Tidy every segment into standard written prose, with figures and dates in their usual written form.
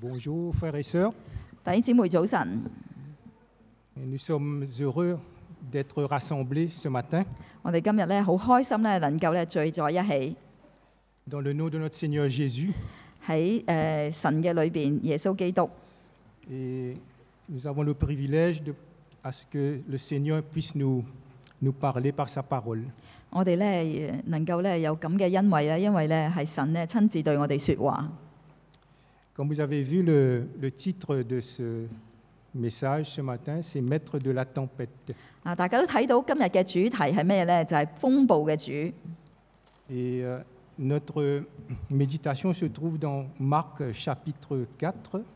Bonjour frères et sœurs, 弟兄姊妹早晨， nous sommes heureux d'être rassemblés ce matin 我哋今日咧好開心咧，能夠咧聚在一起 dans le nom de notre Seigneur Jésus 喺神嘅裏邊，耶穌基督。 et nous avons le privilège à ce que le Seigneur puisse nous parler par sa parole. 我哋咧能夠咧有咁嘅恩惠咧，因為咧係神咧親自對我哋説話。 Comme vous avez vu, le titre de ce message ce matin, c'est Maître de la tempête. 啊，大家都睇到今日嘅主題係咩咧？就係、風暴嘅主。 Et notre méditation se trouve dans Marc chapitre 4,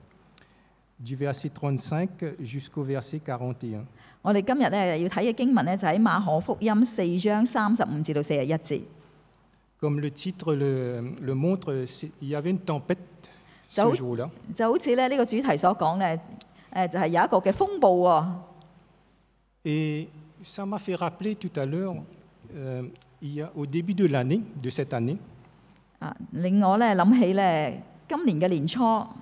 du verset 35 jusqu'au verset 41. 我哋今日咧要睇嘅經文咧就喺馬可福音4章35至到41節。 Comme le titre le montre, il y avait une tempête ce jour-là. 就好似咧呢個主題所講咧，就係有一個嘅風暴喎。 Et ça m'a fait rappeler tout à l'heure, au début de l'année, de cette année, 啊，令我咧諗起咧今年嘅年初，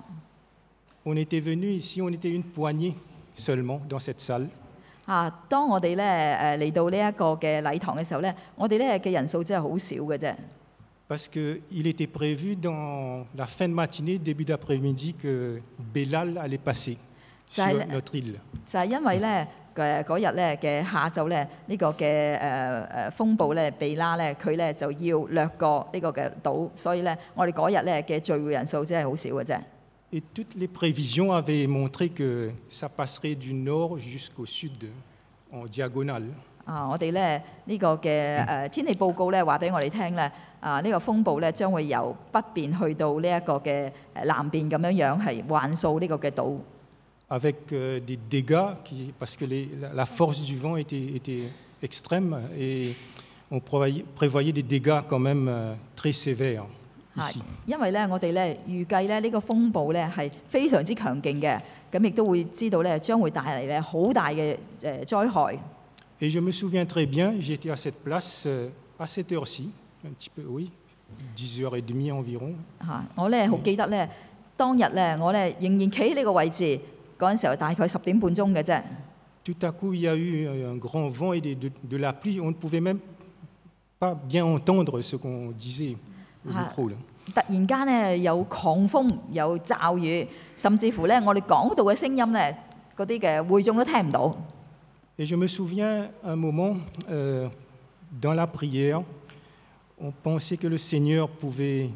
on était venu ici, on était une poignée seulement dans cette salle. 啊，當我哋咧嚟到呢一個嘅禮堂嘅時候咧，我哋咧嘅人數真係好少嘅啫。 Parce qu'il était prévu dans la fin de matinée, début d'après-midi, que Bélal allait passer sur notre île. 就係因為咧嗰日咧嘅下晝咧，呢個嘅風暴咧，比拉咧，佢咧就要掠過呢個嘅島，所以咧我哋嗰日咧嘅聚會人數真係好少嘅啫。 Et toutes les prévisions avaient montré que ça passerait du nord jusqu'au sud, en diagonale. 啊，我哋咧呢個嘅天氣報告咧話俾我哋聽咧，啊呢個風暴咧將會由北邊去到呢一個嘅南邊咁樣樣係橫掃呢個嘅島。 Avec des dégâts, parce que la force du vent était extrême et on prévoyait des dégâts quand même très sévères ici. 因為咧，我哋咧預計咧呢個風暴咧係非常之強勁嘅，咁亦都會知道咧將會帶嚟咧好大嘅災害。 Et je me souviens très bien, j'étais à cette place à cette heure-ci, un petit peu, oui, 10h30 environ. 我咧好記得咧，當日咧我咧仍然企喺呢個位置。 嗰陣時候大概10點半鐘嘅啫。 Tout à coup, il y a eu un grand vent et de la pluie. On ne pouvait même pas bien entendre ce qu'on disait au micro. 突然間咧有狂風，有驟雨，甚至乎咧我哋講道嘅聲音咧，嗰啲嘅會眾都聽唔到。 Et je me souviens un moment, dans la prière, on pensait que le Seigneur pouvait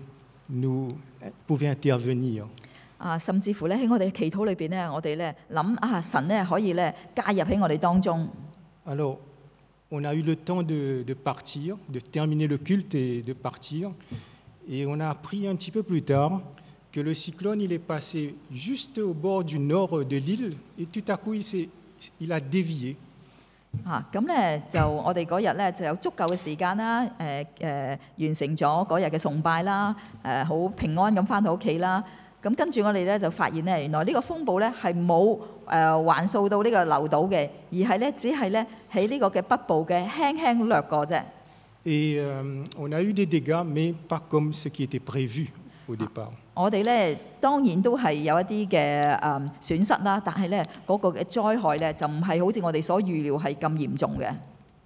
intervenir. 啊，甚至乎咧喺我哋嘅祈禱裏邊咧，我哋咧諗啊，神咧可以咧介入喺我哋當中。 Alors, on a eu le temps de partir, de terminer le culte et de partir. Et on a appris un petit peu plus tard que le cyclone, il est passé juste au bord du nord de l'île et tout à coup, il a dévié. 咁咧就我哋嗰日咧就有足夠嘅時間啦，完成咗嗰日嘅崇拜啦，好平安咁翻到屋企啦。 咁跟住我哋咧就發現咧，原來呢個風暴咧係冇橫掃到呢個樓島嘅，而係咧只係咧喺呢個嘅北部嘅輕輕掠過啫。 Et on a eu des dégâts, mais pas comme ce qui était prévu au départ. 我哋咧當然都係有一啲嘅損失啦，但係咧嗰個嘅災害咧就唔係好似我哋所預料係咁嚴重嘅。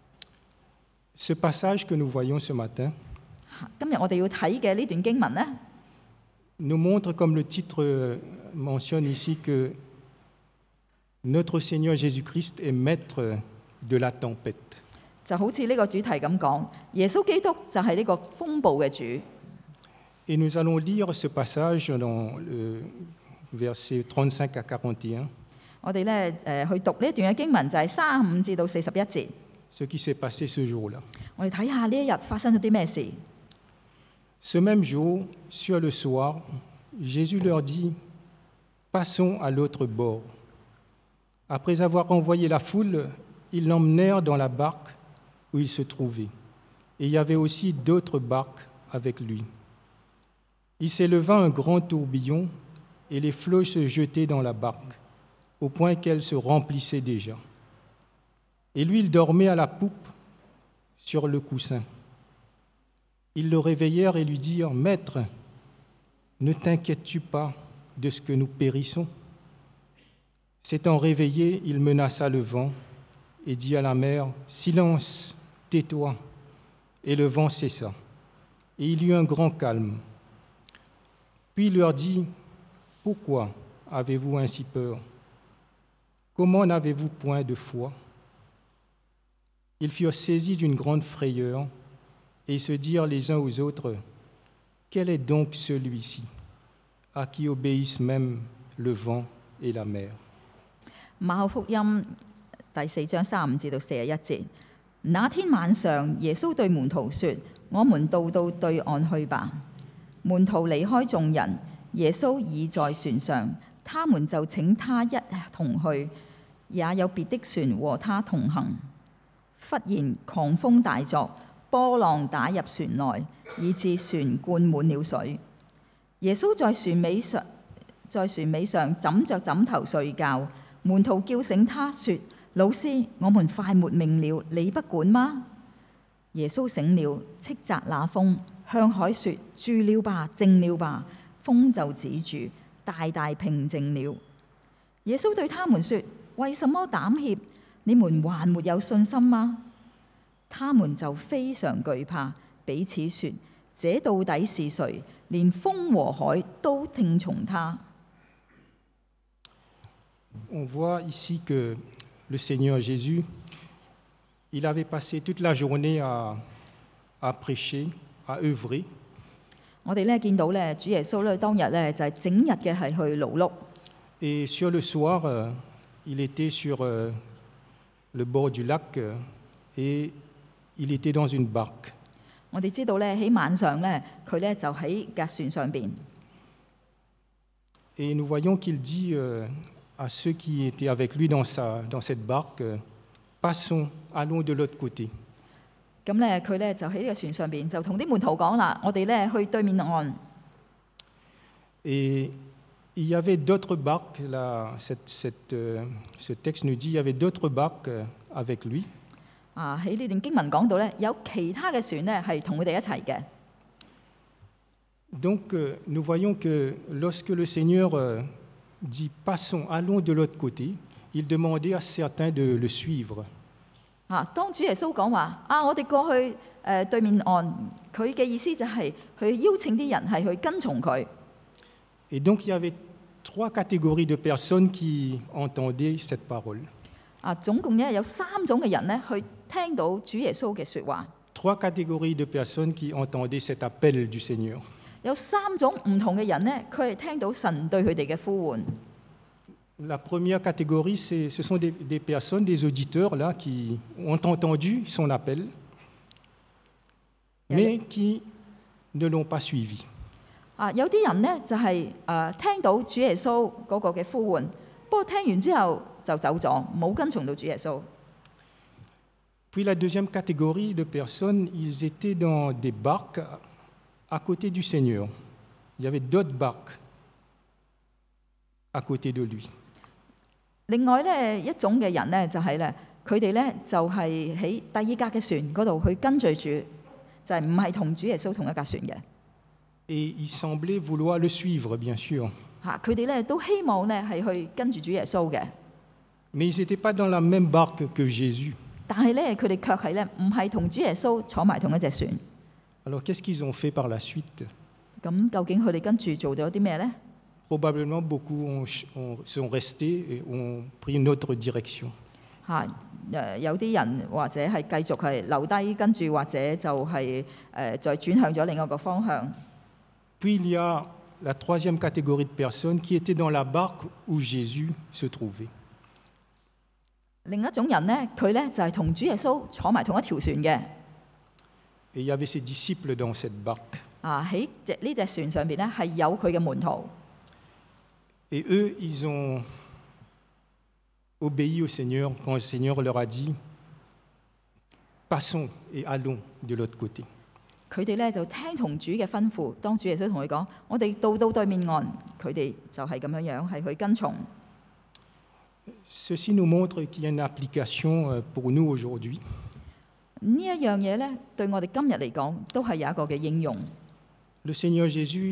Ce passage que nous voyons ce matin 今日我哋要睇嘅呢段經文咧。 nous montre, comme le titre mentionne ici, que notre Seigneur Jésus-Christ est maître de la tempête. 就好似呢個主題咁講，耶穌基督就係呢個風暴嘅主。 Et nous allons lire ce passage dans le verset 35 à 41. 我哋咧去讀呢一段嘅經文，就係35至到41節。 Ce qui s'est passé ce jour-là. 我哋睇下呢一日發生咗啲咩事。 Ce même jour, sur le soir, Jésus leur dit « Passons à l'autre bord. » Après avoir envoyé la foule, ils l'emmenèrent dans la barque où il se trouvait. Et il y avait aussi d'autres barques avec lui. Il s'éleva un grand tourbillon et les flots se jetaient dans la barque, au point qu'elle se remplissait déjà. Et lui, il dormait à la poupe sur le coussin. Ils le réveillèrent et lui dirent « Maître, ne t'inquiètes-tu pas, de ce que nous périssons. S'étant réveillé, il menaça le vent et dit à la mer, « Silence, tais-toi !» Et le vent cessa. Et il y eut un grand calme. Puis il leur dit, « Pourquoi avez-vous ainsi peur? Comment n'avez-vous point de foi ?» Ils furent saisis d'une grande frayeur et se dirent les uns aux autres, « Quel est donc celui-ci, à qui obéissent même le vent et la mer ?» 馬可福音第4章35至到41節。那天晚上，耶穌對門徒說：我們渡到對岸去吧。門徒離開眾人，耶穌已在船上，他們就請他一同去，也有別的船和他同行。忽然狂風大作，波浪打入船內，以致船灌滿了水。耶穌在船尾上枕着枕頭睡覺。門徒叫醒他說：老師，我們快沒命了，你不管嗎？耶穌醒了，斥責那風，向海說：住了吧，靜了吧。風就止住，大大平靜了。耶穌對他們說：為什麼膽怯？你們還沒有信心嗎？他們就非常懼怕，彼此說：這到底是誰？連風和海都聽從他。 On voit ici que le Seigneur Jésus, il avait passé toute la journée à prêcher, à œuvrer. 我哋見到主耶穌當日就係整日嘅係去勞碌。 Et sur le soir, il était sur le bord du lac et il était dans une barque. 我哋知道喺晚上佢就喺架船上邊。 Et nous voyons qu'il dit à ceux qui étaient avec lui dans cette barque, passons, allons de l'autre côté. 咁佢就喺呢個船上邊就同啲門徒講啦，我哋去對面岸。 Et il y avait d'autres barques, là, ce texte nous dit, il y avait d'autres barques avec lui. 喺呢段經文講到有其他嘅船係同佢哋一齊嘅。 Donc nous voyons que lorsque le Seigneur dit passons, allons de l'autre côté, il demandait à certains de le suivre. 當主耶穌講話我哋過去對面岸，佢嘅意思就係去邀請啲人係去跟從佢。 Et donc il y avait 3 catégories de personnes qui entendaient cette parole. 總共有3種嘅人去聽到主耶穌嘅説話。 3 catégories de personnes qui entendaient cet appel du Seigneur. 有3種唔同嘅人佢係聽到神對佢哋嘅呼喚。 La première catégorie, ce sont des personnes, des auditeurs là, qui ont entendu son appel, mais qui ne l'ont pas suivi. 有啲人就係聽到主耶穌嗰個嘅呼喚，不過聽完之後就走咗，冇跟從到主耶穌。 Puis la deuxième catégorie de personnes, ils étaient dans des barques à côté du Seigneur. Il y avait d'autres barques à côté de lui. 另外一種嘅人就係佢哋就係喺第二架嘅船嗰度去跟隨主，就係唔係同主耶穌同一架船嘅。 Et ils semblaient vouloir le suivre, bien sûr. 佢哋都希望係去跟住主耶穌嘅。 Mais ils n'étaient pas dans la même barque que Jésus. 但係佢哋卻係唔係同主耶穌坐埋同一隻船。 Alors qu'est-ce qu'ils ont fait par la suite? 咁究竟佢哋跟住做咗啲咩呢？ Probablement beaucoup sont restés et ont pris une autre direction. 有啲人或者係繼續係留低，跟住或者就係再轉向咗另外一個方向。 Puis il y a la troisième catégorie de personnes qui étaient dans la barque où Jésus se trouvait. 另一種人佢就係同主耶穌坐埋同一條船嘅。 Et il y avait ses disciples dans cette barque. 喺呢隻船上邊係有佢嘅門徒。 Et eux, ils ont obéi au Seigneur quand le Seigneur leur a dit « Passons et allons de l'autre côté ». 佢哋就聽從主嘅吩咐，當主耶穌同佢講：我哋到對面岸，佢哋就係咁樣係去跟從。 Ceci nous montre qu'il y a une application pour nous aujourd'hui. 呢一樣嘢對我哋今日嚟講都係有一個嘅應用。 Le Seigneur Jésus,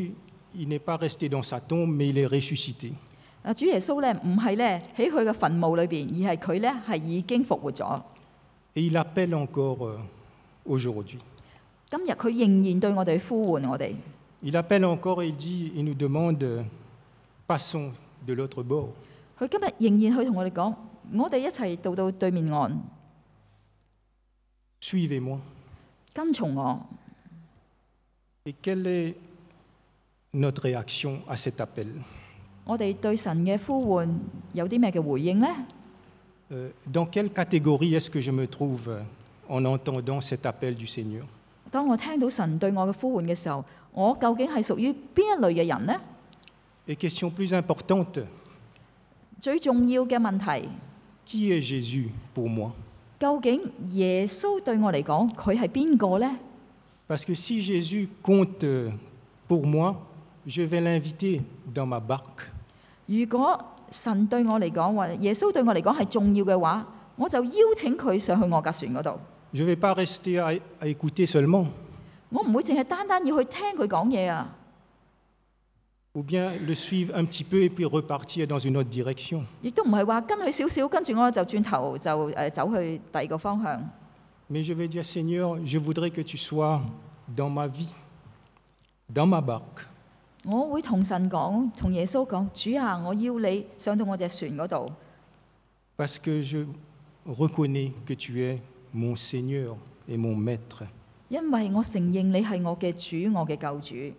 il n'est pas resté dans sa tombe, mais il est ressuscité. 主耶穌咧唔係咧喺佢嘅墳墓裏邊，而係佢咧係已經復活咗。 Et il appelle encore aujourd'hui. 今日佢仍然對我哋呼喚我哋。 Il appelle encore et il dit, il nous demande, passons de l'autre bord. 佢今日仍然去同我哋講，我哋一齊到對面岸， Suivez-moi. 跟從我。 Et quelle est notre réaction à cet appel? 我哋對神嘅呼喚有啲咩嘅回應呢？ Dans quelle catégorie est-ce que je me trouve en entendant cet appel du Seigneur? 當我聽到神對我嘅呼喚嘅時候，我究竟係屬於邊一類嘅人呢？ Et question plus importante, 最重要嘅問題， qui est Jésus pour moi? 究竟耶穌對我嚟講，佢係邊個呢？ Parce que si Jésus compte pour moi, je vais l'inviter dans ma barque. 如果神對我嚟講，或者耶穌對我嚟講係重要嘅話，我就邀請佢上去我架船嗰度。 Je ne vais pas rester à écouter seulement, 我唔會淨係單單要去聽佢講嘢啊， ou bien le suivre un petit peu et puis repartir dans une autre direction. 亦都唔係話跟佢少少，跟住我就轉頭就走去第二個方向。 Mais je vais dire, Seigneur, je voudrais que tu sois dans ma vie, dans ma barque. 我會同神講，同耶穌講，主啊，我要你上到我隻船嗰度， Parce que je reconnais que tu es mon Seigneur et mon Maître. 因為我承認你係我嘅主，我嘅救主。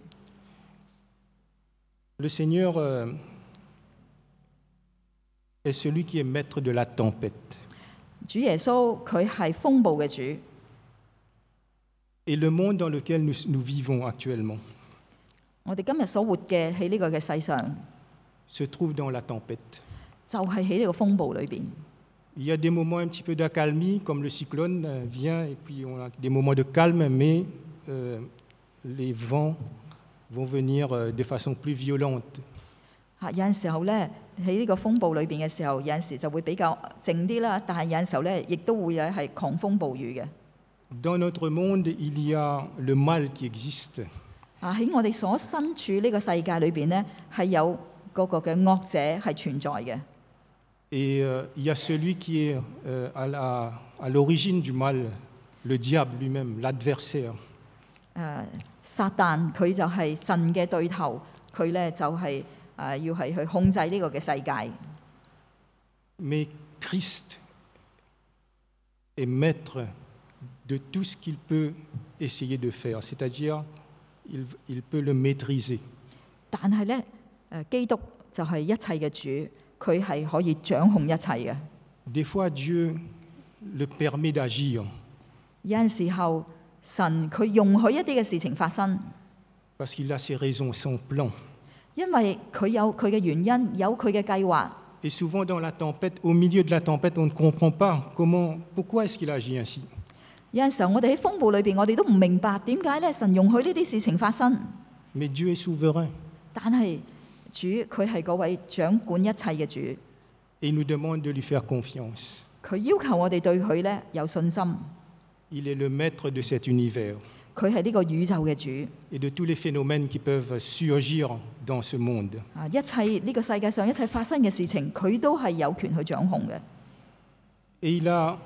Le Seigneur est celui qui est maître de la tempête. 主耶穌佢係風暴嘅主， Et le monde dans lequel nous vivons actuellement 我哋今日所活嘅喺呢個嘅世上， se trouve dans la tempête. 就係喺呢個風暴裏邊。 Il y a des moments un petit peu d'accalmie, comme le cyclone vient, et puis on a des moments de calme, mais les vents vont venir de façon plus violente. 有陣時候咧，喺呢個風暴裏邊嘅時候，有陣時就會比較靜啲啦。但係有陣時候咧，亦都會係狂風暴雨嘅。 Dans notre monde, il y a le mal qui existe. 喺我哋所身處呢個世界裏邊咧，係有嗰個嘅惡者係存在嘅。 Et il y a celui qui est à l'origine du mal, le diable lui-même, l'adversaire. 撒旦佢就係神嘅對頭，佢咧就係要係去控制呢個嘅世界。 Mais Christ est maître de tout ce qu'il peut essayer de faire, c'est-à-dire il peut le maîtriser. 但係咧，基督就係一切嘅主，佢係可以掌控一切嘅。 Des fois, Dieu le permet d'agir 有陣時候，神佢容許一啲嘅事情發生， parce qu'il a ses raisons, son plan. 因為佢有佢嘅原因，有佢嘅計劃。 Et souvent dans la tempête, au milieu de la tempête, on ne comprend pas pourquoi est-ce qu'il agit ainsi. 有陣時候，我哋喺風暴裏邊，我哋都唔明白點解咧神容許呢啲事情發生。 Mais Dieu est souverain 但係主佢係嗰位掌管一切嘅主， et il nous demande de lui faire confiance. 佢要求我哋對佢咧有信心。 Il est le maître de cet univers 佢係呢個宇宙嘅主， et de tous les phénomènes qui peuvent surgir dans ce monde. 一切呢個世界上一切發生嘅事情，佢都係有權去掌控嘅。 Et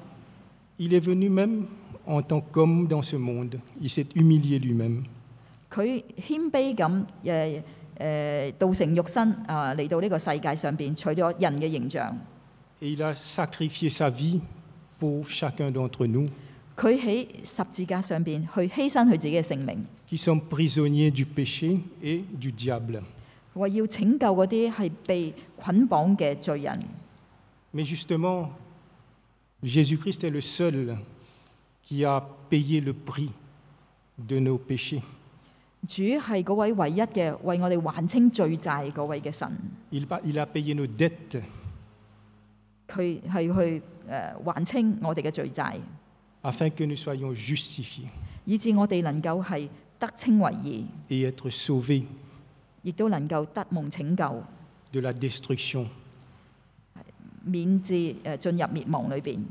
il est venu même en tant qu'homme dans ce monde. Il s'est humilié lui-même. 佢謙卑咁道成肉身嚟到呢個世界上邊，取咗人嘅形象。 Et il a sacrifié sa vie pour chacun d'entre nous, 佢喺十字架上邊去犧牲佢自己嘅性命， qui sommes prisonniers du péché et du diable. 為要拯救嗰啲係被捆綁嘅罪人。 Mais justement, Jésus-Christ est le seul qui a payé le prix de nos péchés. 主係嗰位唯一嘅為我哋還清罪債嗰位嘅神， Il a payé nos dettes 佢係去還清我哋嘅罪債， afin que nous soyons justifiés 以致我哋能夠係得稱為義， et être sauvés 亦都能夠得蒙拯救， de la destruction. 免至進入滅亡裏邊。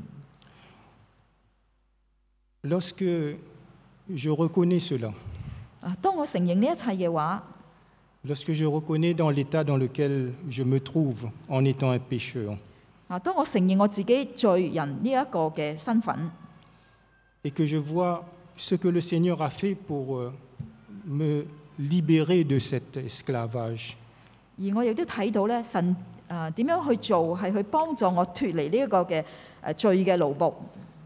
Lorsque je reconnais cela, 當我承認呢一切嘅話， lorsque je reconnais dans l'état dans lequel je me trouve en étant un pécheur, 當我承認我自己罪人呢一個嘅身份， et que je vois ce que le Seigneur a fait pour me libérer de cet esclavage, 而我亦都睇到咧神點樣去做，係去幫助我脱離呢一個嘅罪嘅奴僕。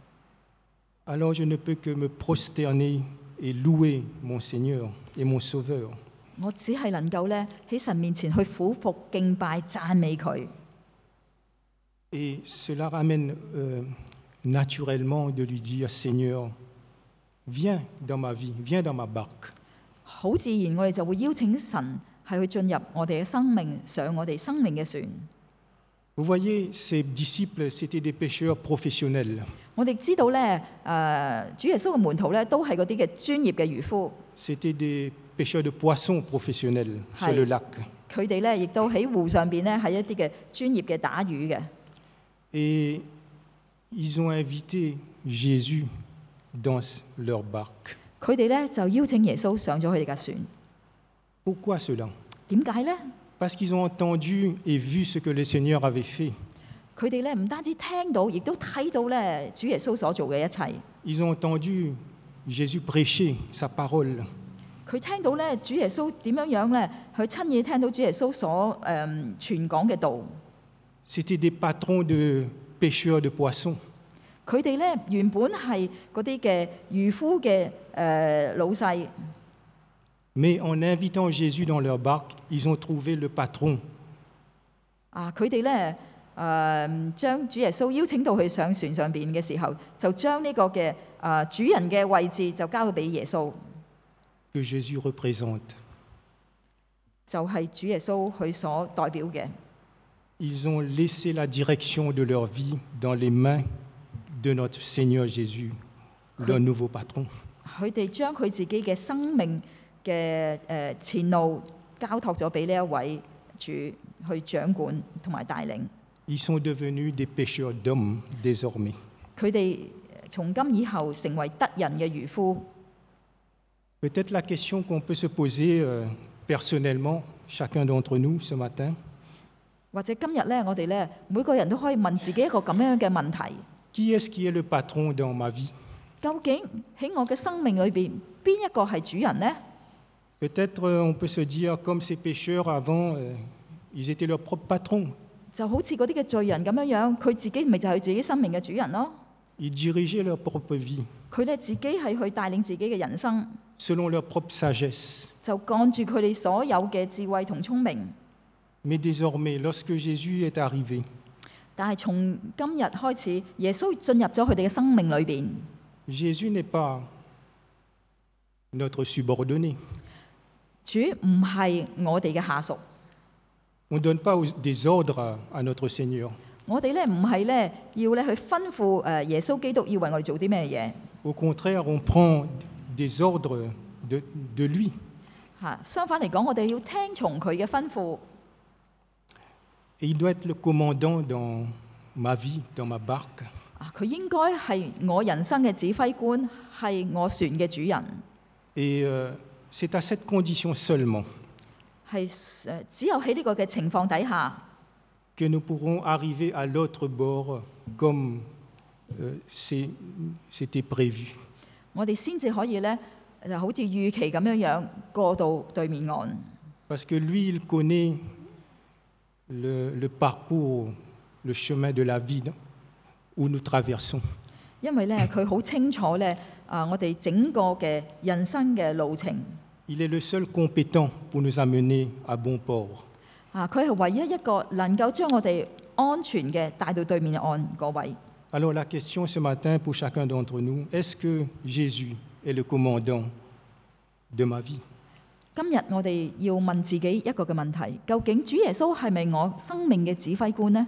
alors je ne peux que me prosterner et louer mon Seigneur et mon Sauveur. 我只係能夠咧喺神面前去俯伏敬拜讚美佢。 Et cela ramène naturellement de lui dire, Seigneur, viens dans ma vie, viens dans ma barque. 好自然，我哋就會邀請神係去進入我哋嘅生命，上我哋生命嘅船。 Vous voyez, ces disciples, c'étaient des pêcheurs professionnels. 我哋知道咧，主耶穌嘅門徒咧都係嗰啲嘅專業嘅漁夫， C'étaient des pêcheurs de poissons professionnels sur Aïe. le lac. 佢哋咧亦都喺湖上邊咧係一啲嘅專業嘅打魚嘅。 Et ils ont invité Jésus dans leur barque. 佢哋咧就邀請耶穌上咗佢哋架船。 Pourquoi cela? 點解咧？ Parce qu'ils ont entendu et vu ce que le Seigneur avait fait. 佢哋咧唔單止聽到，亦都睇到咧主耶穌所做嘅一切。 Ils ont entendu Jésus prêcher sa parole. 佢聽到咧主耶穌點樣咧，佢親耳聽到主耶穌所傳講嘅道。 C'étaient des patrons de pêcheurs de poissons. 佢哋咧原本係嗰啲嘅漁夫嘅老細， Mais en invitant Jésus dans leur barque, ils ont trouvé le patron. 佢哋咧將主耶穌邀請到去上船上邊嘅時候，就將呢個嘅主人嘅位置就交咗俾耶穌， Que Jésus représente. 就係主耶穌佢所代表嘅。 Ils ont laissé la direction de leur vie dans les mains de notre Seigneur Jésus, leur nouveau patron. 佢哋將佢自己嘅生命嘅前路交託咗俾呢一位主去掌管同埋帶領。 Ils sont devenus des pêcheurs d'hommes désormais. 佢哋從今以後成為得人嘅漁夫。 Peut-être la question qu'on peut se poser personnellement, chacun d'entre nous ce matin, 或者今日咧，我哋咧每個人都可以問自己一個咁樣嘅問題： qui est-ce qui est le patron dans ma vie? 究竟喺我嘅生命裏邊，邊一個係主人呢？ Peut-être on peut se dire, comme ces pêcheurs avant, ils étaient leurs propres patrons. 就好似嗰啲嘅罪人咁樣樣，佢自己咪就係自己生命嘅主人咯。 Ils dirigeaient leur propre vie 佢哋自己係去帶領自己嘅人生， selon leur propre sagesse. 就幹住佢哋所有嘅智慧同聰明。 Mais désormais, lorsque Jésus est arrivé, 但係從今日開始，耶穌進入咗佢哋嘅生命裏邊。 Jésus n'est pas notre subordonné. 主唔係我哋嘅下屬， On ne donne pas des ordres à notre Seigneur. 我哋咧唔係咧要咧去吩咐耶穌基督要為我哋做啲咩嘢。 Au contraire, on prend des ordres de lui. 相反嚟講，我哋要聽從佢嘅吩咐。 Et il doit être le commandant dans ma vie, dans ma barque. 佢應該係我人生嘅指揮官，係我船嘅主人。 Et c'est à cette condition seulement 係只有喺呢個嘅情況底下， que nous pourrons arriver à l'autre bord comme c'était prévu. 我哋先至可以咧就好似預期咁樣樣過到對面岸。 Parce que lui, il connaît le parcours, le chemin de la vie où nous traversons. 因為咧佢好清楚咧我哋整個嘅人生嘅路程。 Il est le seul compétent pour nous amener à bon port. 佢係唯一一個能夠將我哋安全嘅帶到對面岸嗰位。 Alors la question ce matin pour chacun d'entre nous, est-ce que Jésus est le commandant de ma vie? 今日我哋要問自己一個嘅問題：究竟主耶穌係咪我生命嘅指揮官呢？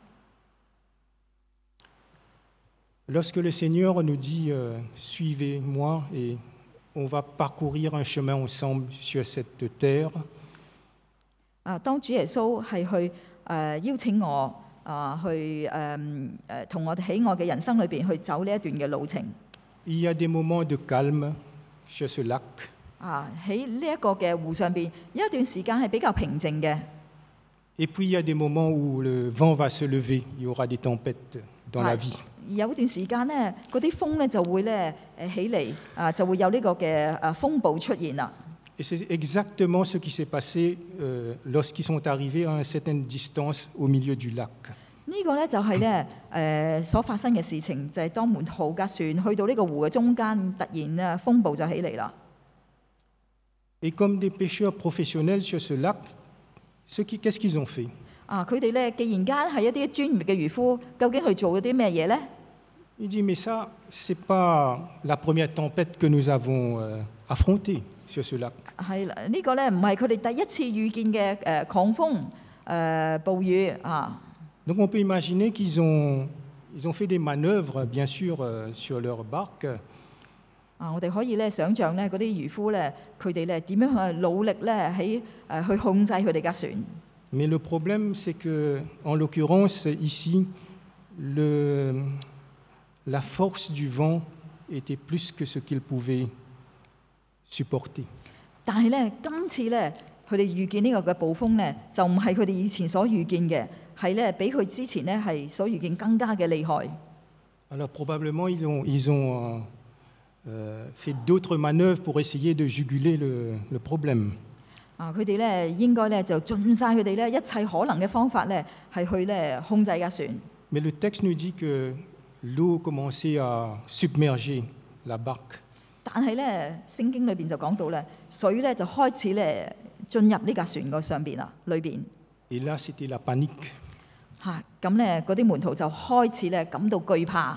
Lorsque le Seigneur nous dit suivez-moi et on va parcourir un chemin ensemble sur cette terre, 當主耶穌係去邀請我去同我哋喺我嘅人生裏邊去走呢一段嘅路程。 il y a des moments de calme sur ce lac. 喺呢一個嘅湖上邊，有一段時間係比較平靜嘅。 Et puis il y a des moments où le vent va se lever, il y aura des tempêtes dans la vie. 有段時間咧，嗰啲風咧就會咧起嚟，就會有呢個嘅風暴出現啦。 Et c'est exactement ce qui s'est passé lorsqu'ils sont arrivés à une certaine distance au milieu du lac. 呢個咧就係咧所發生嘅事情，就係當門徒架船去到呢個湖嘅中間，突然咧風暴就起嚟啦。 Et comme des pêcheurs professionnels sur ce lac, qu'est-ce qu'ils ont fait? 佢哋咧既然間係一啲專業嘅漁夫，究竟去做咗啲咩嘢咧？ Il dit, mais ça, c'est pas la première tempête que nous avons affrontée sur ce lac. 係啦，呢個咧唔係佢哋第一次遇見嘅狂風暴雨啊。 Donc on peut imaginer qu'ils ont fait des manœuvres, bien sûr, sur leur barque. 我哋可以咧想像咧嗰啲漁夫咧，佢哋咧點樣去努力咧去控制佢哋架船。 Mais le problème, c'est que, en l'occurrence, ici, la force du vent était plus que ce qu'ils pouvaient supporter. 但係咧，今次咧，佢哋遇見呢個嘅暴風咧，就唔係佢哋以前所遇見嘅，係咧比佢之前咧係所遇見更加嘅厲害。 Alors probablement, ils ont fait d'autres manœuvres pour essayer de juguler le problème. 佢哋咧應該咧就盡晒佢哋咧一切可能嘅方法咧，係去咧控制架船。 Mais le texte nous dit que l'eau commençait à submerger la barque. 但係咧，聖經裏邊就講到咧，水咧就開始咧進入呢架船個上邊啦，裏邊。 Et là, c'était la panique. 咁咧嗰啲門徒就開始咧感到懼怕。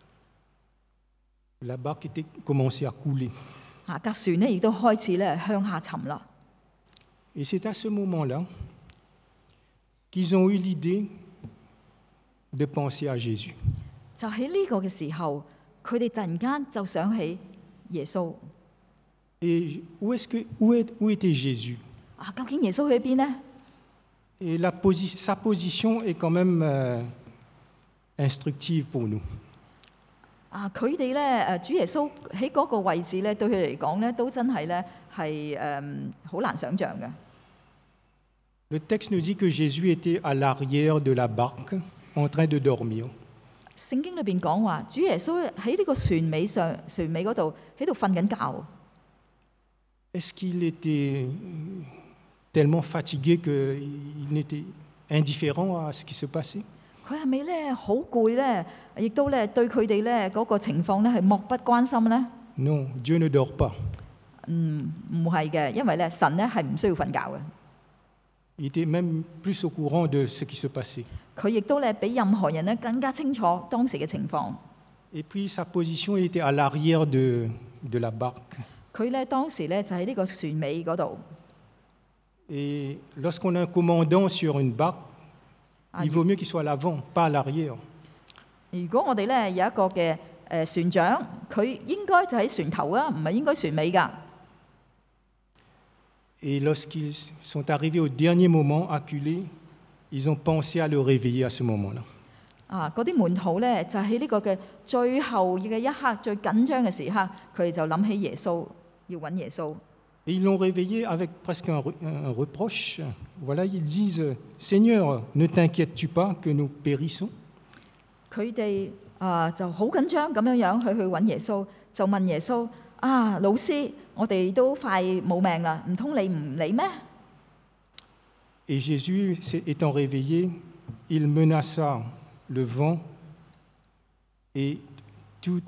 La barque commençait à couler. 架船咧亦都開始咧向下沉啦。 Et c'est à ce moment-là qu'ils ont eu l'idée de penser à Jésus. 就喺呢個嘅時候，佢哋突然間就想起耶穌。 Et où était Jésus? 究竟耶穌去邊呢？ Et sa position est quand même instructive pour nous. 佢哋咧主耶穌喺嗰個位置咧，對佢哋嚟講咧，都真係咧係好難想像嘅。 Le texte nous dit que Jésus était à l'arrière de la barque, en train de dormir. 聖經裏邊講話，主耶穌喺呢個船尾嗰度喺度瞓緊覺。 Est-ce qu'il était tellement fatigué qu'il était indifférent à ce qui se passait? 佢係咪咧好攰咧？亦都咧對佢哋咧嗰個情況咧係漠不關心咧？ Non, Dieu ne dort pas. 唔係嘅，因為咧神咧係唔需要瞓覺嘅。 Il était même plus au courant de ce qui se passait. 佢亦都咧比任何人咧更加清楚當時嘅情況。 Et puis sa position, il était à l'arrière de la barque. 佢咧當時咧就喺呢個船尾嗰度。 Et lorsqu'on a un commandant sur une barque, il vaut mieux qu'il soit à l'avant, pas à l'arrière. 如果我哋咧有一個嘅船長，佢應該就喺船頭啊，唔係應該船尾㗎。 Et lorsqu'ils sont arrivés au dernier moment, acculés, ils ont pensé à le réveiller à ce moment-là. 嗰啲門徒咧就喺呢個嘅最後嘅一刻、最緊張嘅時刻，佢哋就諗起耶穌，要揾耶穌。 Et ils l'ont réveillé avec presque un reproche. Voilà, ils disent, Seigneur, ne t'inquiètes-tu pas que nous périssons? 佢哋就好緊張咁樣去揾耶穌，就問耶穌：老師，我哋都快冇命啦，唔通你唔理咩？ Et Jésus, étant réveillé, il menaça le vent et tout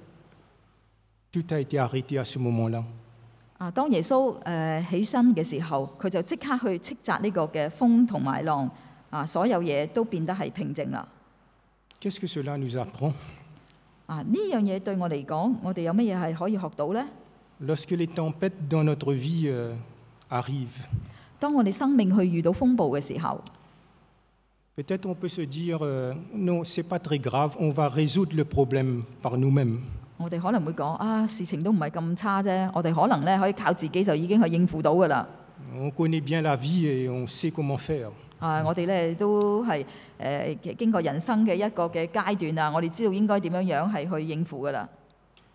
a été arrêté à ce moment-là. 當耶穌起身嘅時候，佢就即刻去斥責呢個嘅風同埋浪，所有嘢都變得係平靜啦。 Qu'est-ce que cela nous apprend? 呢樣嘢對我嚟講，我哋有乜嘢係可以學到呢？ Lorsque les tempêtes dans notre vie arrivent, 當我哋生命去遇到風暴嘅時候， peut-être on peut se dire non, c'est pas très grave, on va résoudre le problème par nous-mêmes. 我哋可能會講事情都唔係咁差啫，我哋可能咧可以靠自己就已經去應付到㗎啦。 On connaît bien la vie et on sait comment faire. 我哋咧都係經過人生嘅一個嘅階段啊，我哋知道應該點樣係去應付㗎啦。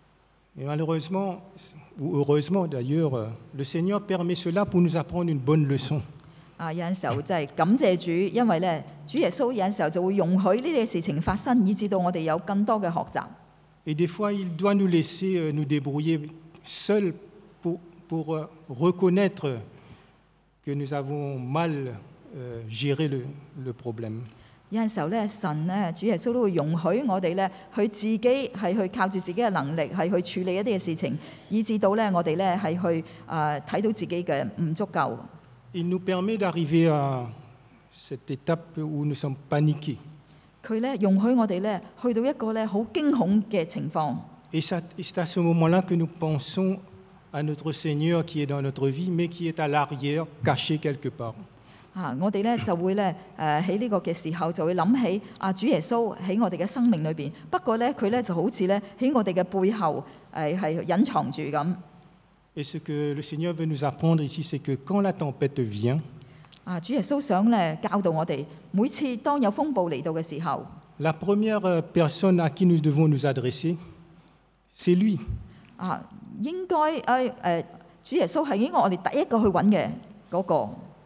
Et malheureusement, ou heureusement d'ailleurs, le Seigneur permet cela pour nous apprendre une bonne leçon. 有陣時候真係感謝主，因為咧主耶穌有陣時候就會容許呢啲事情發生，以致到我哋有更多嘅學習。 Et des fois, il doit nous laisser nous débrouiller seuls pour reconnaître que nous avons mal géré le problème. 有陣時候咧，神咧主耶穌都會容許我哋咧去自己係去靠住自己嘅能力係去處理一啲嘅事情，以致到咧我哋咧係去睇到自己嘅唔足夠。 Il nous permet d'arriver à cette étape où nous sommes paniqués. 佢咧容許我哋咧去到一個咧好驚恐嘅情況。 Et c'est à ce moment-là que nous pensons à notre Seigneur qui est dans notre vie, mais qui est à l'arrière, caché quelque part. 我哋咧就會咧喺呢個嘅時候就會諗起主耶穌喺我哋嘅生命裏邊，不過咧佢咧就好似咧喺我哋嘅背後係隱藏住咁。 Et ce que le Seigneur veut nous apprendre ici, c'est que quand la tempête vient, 主耶穌想咧教導我哋，每次當有風暴嚟到嘅時候， la première personne à qui nous devons nous adresser, c'est lui. 應該主耶穌係應該我哋第一個去揾嘅嗰個。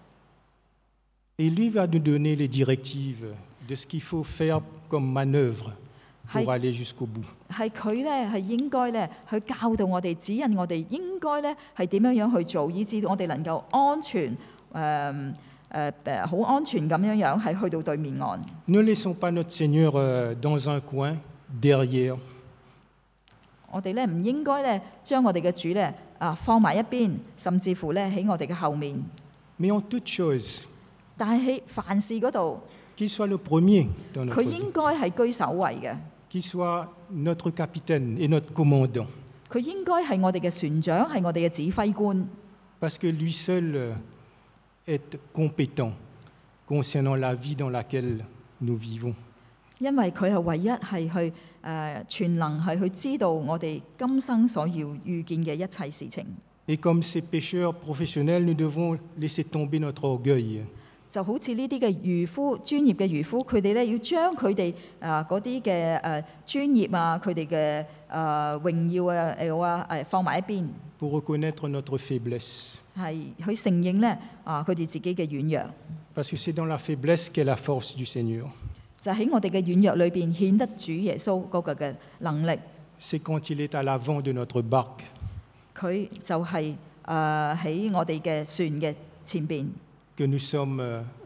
Et lui va nous donner les directives de ce qu'il faut faire comme manœuvre pour aller jusqu'au bout. 係佢咧係應該咧去教導我哋，指引我哋應該咧係點樣去做，以致我哋能夠安全好安全咁樣係去到對面岸。 Ne laissons pas notre Seigneur dans un coin, derrière. 我哋咧唔應該咧將我哋嘅主咧放埋一邊，甚至乎咧喺我哋嘅後面。 Mais en toute chose, 但係喺凡事嗰度， qu'il soit le premier dans notre 佢 vie, 應該係居首位嘅。 qu'il soit notre capitaine et notre commandant, 佢應該係我哋嘅船長，係我哋嘅指揮官。 parce que lui seul est compétent concernant la vie dans laquelle nous vivons. 因為佢係唯一係去全能係去知道我哋今生所要遇見嘅一切事情。 Et comme ces pêcheurs professionnels, nous devons laisser tomber notre orgueil. 就好似呢啲嘅漁夫，專業嘅漁夫，佢哋咧要將佢哋嗰啲嘅專業啊，佢哋嘅榮耀放埋一邊， pour reconnaître notre faiblesse. 係去承認咧佢哋自己嘅軟弱。 Parce que c'est dans la faiblesse qu'est la force du Seigneur. 就喺我哋嘅軟弱裏邊顯得主耶穌嗰個嘅能力。 C'est quand il est à l'avant de notre barque. 佢就係喺我哋嘅船嘅前邊。 Que nous sommes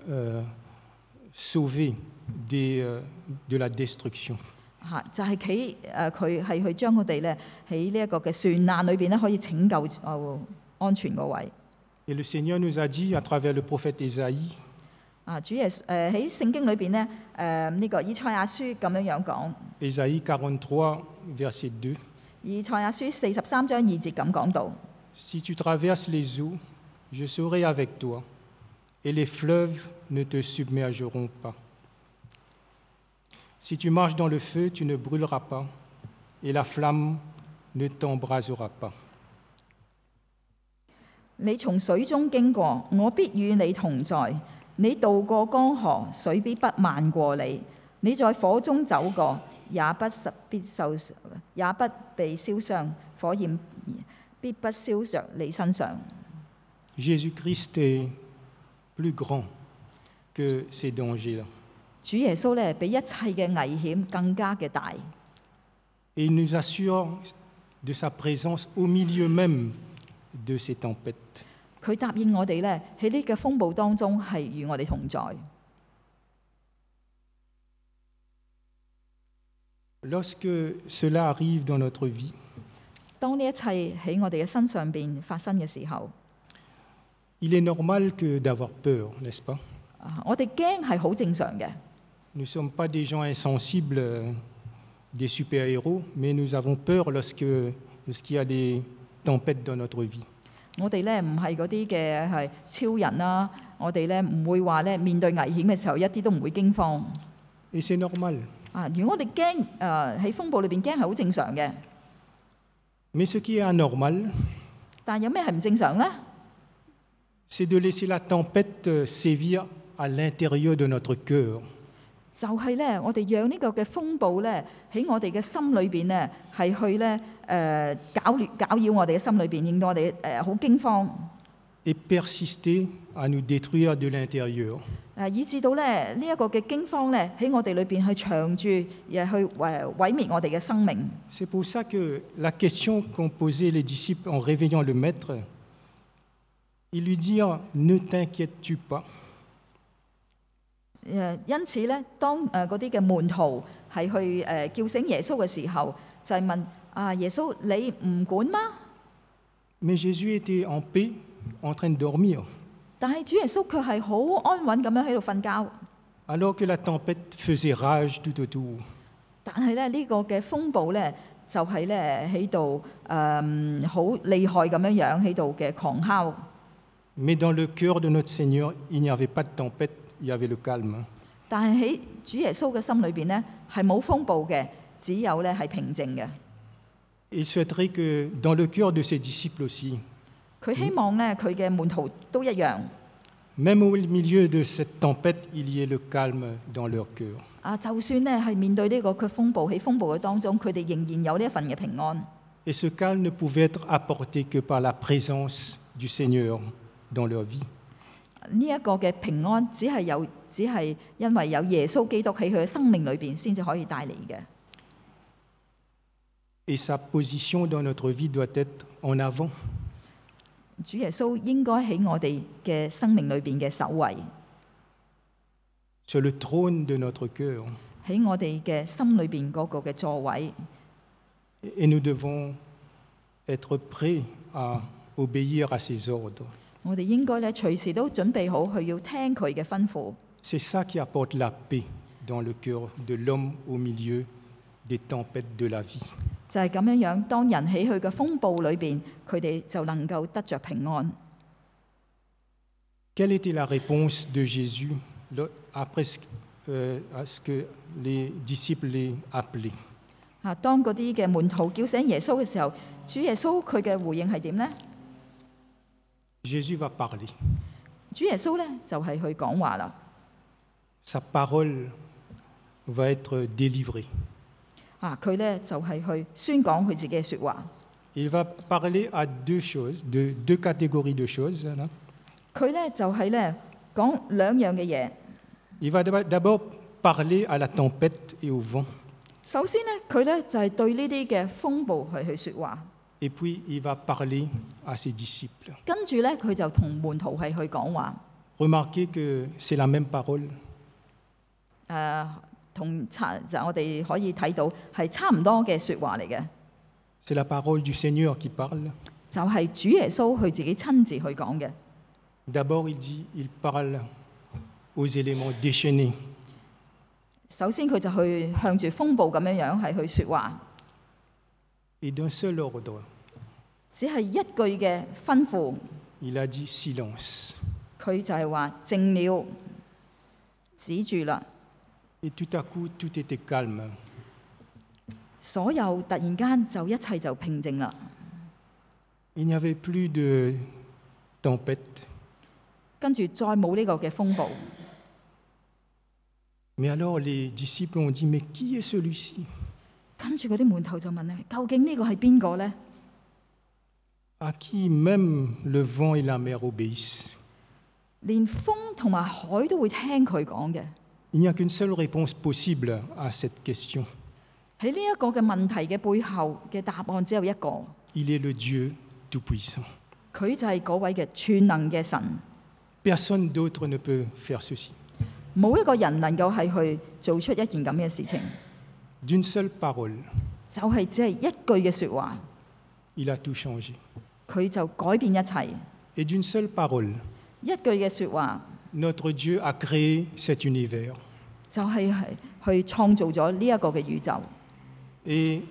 sauvés de la destruction. 就係佢係去將我哋咧喺呢一個嘅船難裏邊咧可以拯救安全個位。 Et le Seigneur nous a dit à travers le prophète Ésaïe, 主耶穌喺聖經裏邊咧呢個以賽亞書咁樣講。 Ésaïe 43, verset 2. 以賽亞書43章2節咁講到： Si tu traverses les eaux, je serai avec toi, et les fleuves ne te submergeront pas. Si tu marches dans le feu, tu ne brûleras pas, et la flamme ne t'embrasera pas. 你從水中經過，我必與你同在；你渡過江河，水必不漫過你；你在火中走過，也不被燒傷，火焰必不燒着你身上。 Jésus-Christ est plus grand que ces dangers-là. 主耶穌咧比一切嘅危險更加嘅大。 Et il nous assure de sa présence au milieu même de ces tempêtes. 佢答應我哋咧喺呢個風暴當中係與我哋同在。 Lorsque cela arrive dans notre vie, 當呢一切喺我哋嘅身上邊發生嘅時候， il est normal que d'avoir peur, n'est-ce pas? 我哋驚係好正常嘅。 Nous ne sommes pas des gens insensibles, des super-héros, mais nous avons peur lorsqu'il y a des tempêtes dans notre vie. 我哋咧唔係嗰啲嘅係超人啦，我哋咧唔會話咧面對危險嘅時候一啲都唔會驚慌。 Et c'est normal. 如果我哋驚喺風暴裏邊驚係好正常嘅。 Mais ce qui est anormal, 但有咩係唔正常咧？ c'est de laisser la tempête sévir à l'intérieur de notre cœur. 就係咧，我哋讓呢個嘅風暴咧喺我哋嘅心裏邊咧，係去咧攪擾我哋嘅心裏邊，令到我哋好驚慌， et persister à nous détruire de l'intérieur. 以致到咧呢一個嘅驚慌咧喺我哋裏邊係長住，而去毀滅我哋嘅生命。 C'est pour ça que la question qu'ont posée les disciples en réveillant le maître, ils lui dirent « Ne t'inquiètes-tu pas ?» 因此咧，當嗰啲嘅門徒係去叫醒耶穌嘅時候，就係問啊耶穌，你唔管嗎？ Mais Jésus était en paix, en train de dormir, 但係主耶穌卻係好安穩咁樣喺度瞓覺。 alors que la tempête faisait rage tout autour. 但係咧呢個嘅風暴咧就係咧喺度好厲害咁樣樣喺度嘅狂哮。 Mais dans le cœur de notre Seigneur, il n'y avait pas de tempête, il y avait le calme. 但係喺主耶穌嘅心裏邊咧係冇風暴嘅，只有咧係平靜嘅。 Il souhaiterait que dans le cœur de ses disciples aussi, 佢希望咧佢嘅門徒都一樣。 même au milieu de cette tempête, il y ait le calme dans leur cœur. 就算咧係面對呢個風暴，喺風暴嘅當中，佢哋仍然有呢一份嘅平安。 Et ce calme ne pouvait être apporté que par la présence du Seigneur dans leur vie. 呢一個嘅平安只係因為有耶穌基督喺佢嘅生命裏邊先至可以帶嚟嘅。 Et sa position dans notre vie doit être en avant. 主耶穌應該喺我哋嘅生命裏邊嘅首位， Sur le trône de notre cœur. 喺我哋嘅心裏邊嗰個嘅座位。 Et nous devons être prêts à obéir à ses ordres. 我哋應該咧隨時都準備好去要聽佢嘅吩咐。 C'est ça qui apporte la paix dans le cœur de l'homme au milieu des tempêtes de la vie. 就係咁樣樣，當人喺佢嘅風暴裏邊，佢哋就能夠得着平安。 Quelle était la réponse de Jésus après à ce que les disciples l'aient appelé? 當嗰啲嘅門徒叫醒耶穌嘅時候，主耶穌佢嘅回應係點呢？ Jésus va parler. 主耶穌咧就係去講話啦。 Sa parole va être délivrée. 佢咧就係去宣講佢自己嘅説話。 Il va parler à deux choses, deux catégories de choses. Là. 佢咧就係咧講兩樣嘅嘢。 Il va d'abord parler à la tempête et au vent. 首先咧，佢咧就係對呢啲嘅風暴去説話。 Et puis, il va parler à ses disciples. 跟住咧，佢就同門徒係去講話。 Remarquez que c'est la même parole. 就我哋可以睇到係差唔多嘅説話嚟嘅。 C'est la parole du Seigneur qui parle. 就係主耶穌佢自己親自去講嘅。 D'abord, il parle aux éléments déchaînés. 首先佢就去向住風暴咁樣樣係去説話。 Et d'un seul ordre. 只係一句嘅吩咐。 Il a dit silence. 佢就係話靜了，止住啦。 Et tout à coup, tout était calme. 所有突然間就一切就平靜啦。 Il n'y avait plus de tempête. 跟住再冇呢個嘅風暴。 Mais alors les disciples ont dit, mais qui est celui-ci? 跟住嗰啲門徒就問咧：究竟呢個係邊個呢？ À qui même le vent et la mer obéissent. 連風同埋海都會聽佢講嘅。 Il n'y a qu'une seule réponse possible à cette question. 喺呢一個嘅問題嘅背後嘅答案只有一個。 Il est le Dieu tout-puissant. 佢就係嗰位嘅全能嘅神。 Personne d'autre ne peut faire ceci. 冇一個人能夠係去做出一件咁嘅事情。 D'une seule parole, 就係只係一句嘅説話， il a tout changé. 佢就改變一切。 Et d'une seule parole, 一句嘅説話， notre Dieu a créé cet univers. 就係去創造咗呢一個嘅宇宙。 Et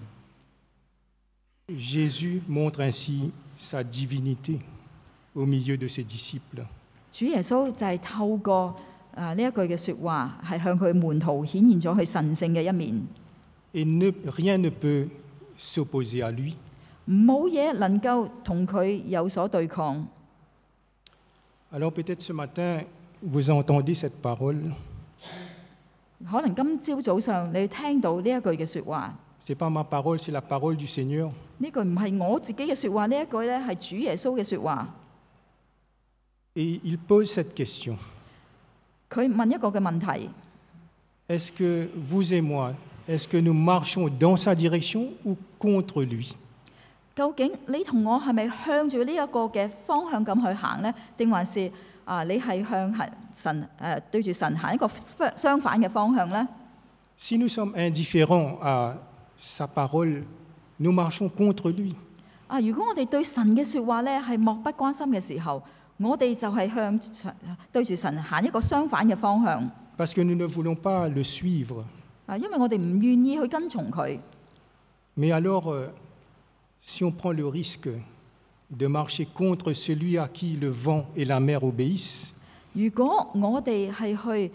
Jésus montre ainsi sa divinité au milieu de ses disciples. 主耶穌就係透過呢一句嘅説話，係向佢門徒顯現咗佢神聖嘅一面。 Et rien ne peut s'opposer à lui. 冇嘢能夠同佢有所對抗。 Alors peut-être ce matin, vous entendez cette parole. 可能今朝早上你聽到呢一句嘅説話， Ce n'est pas ma parole, c'est la parole du Seigneur. 呢句唔係我自己嘅説話，呢一句咧係主耶穌嘅説話。 Et il pose cette question. 佢問一個嘅問題： Est-ce que vous et moi, est-ce que nous marchons dans sa direction ou contre lui? 究竟你同我係咪向住呢一個嘅方向咁去行呢？定還是你係向神對住神行一個相反嘅方向呢？ Si nous sommes indifférents à sa parole, nous marchons contre lui. 如果我哋對神嘅説話咧係漠不關心嘅時候，我哋就係對住神行一個相反嘅方向。 Parce que nous ne voulons pas le suivre. 因為我哋唔願意去跟從佢。 Mais alors, si on prend le risque de marcher contre celui à qui le vent et la mer obéissent, 如果我哋係去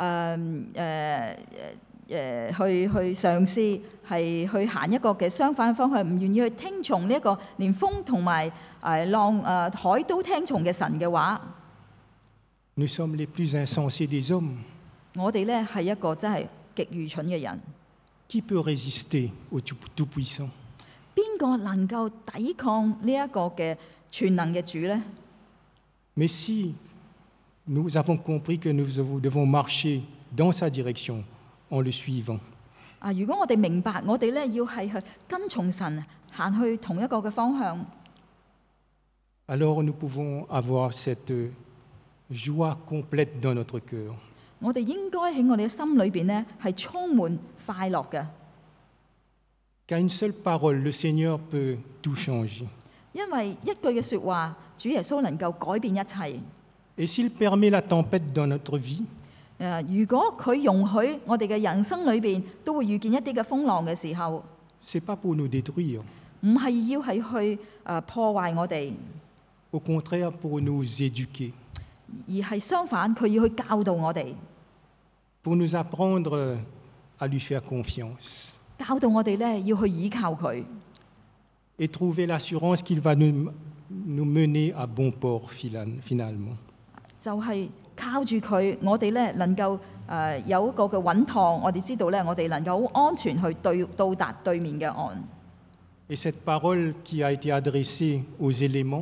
嘗試係去行一個嘅相反方向，唔願意去聽從呢一個連風同埋浪海都聽從嘅神嘅話， nous sommes les plus insensés des hommes. 我哋咧係一個真係極愚蠢嘅人。 Qui peut résister au Tout-Puissant? 邊個能夠抵抗呢一個嘅全能嘅主呢？ Mais si nous avons compris que nous devons marcher dans sa direction en le suivant, 如果我哋明白我哋咧要係去跟從神行去同一個嘅方向， alors nous pouvons avoir cette joie complète dans notre cœur. 我哋應該喺我哋嘅心裏邊咧係充滿快樂嘅。 Qu'à une seule parole, le Seigneur peut tout changer. 因為一句嘅説話，主耶穌能夠改變一切。 Et s'il permet la tempête dans notre vie, 如果佢容許我哋嘅人生裏邊都會遇見一啲嘅風浪嘅時候， ce n'est pas pour nous détruire, 唔係要係去破壞我哋， au contraire pour nous éduquer, 而係相反，佢要去教導我哋， pour nous apprendre à lui faire confiance 教導我哋咧要去倚靠佢， et trouver l'assurance qu'il va nous mener à bon port finalement. 就係靠住佢，我哋咧能夠有一個嘅穩妥，我哋知道咧，我哋能夠好安全去到達對面嘅岸。 Et cette parole qui a été adressée aux éléments,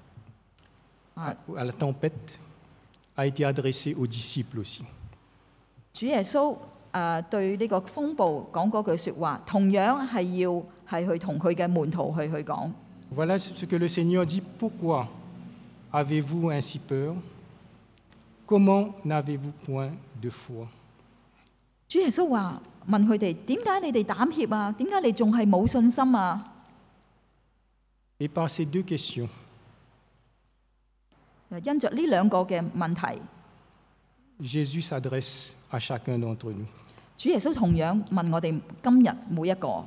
à la tempête, a été adressée aux disciples aussi. 主耶穌對呢個風暴講嗰句説話，同樣係要係去同佢嘅門徒去講。 Voilà ce que le Seigneur dit. Pourquoi avez-vous ainsi peur? Comment n'avez-vous point de foi? 主耶穌話問佢哋：點解你哋膽怯啊？點解你仲係冇信心啊？ Et par ces deux questions, 因着呢兩個嘅問題， Jésus s'adresse à chacun d'entre nous. 主耶穌同樣問我哋今日每一個。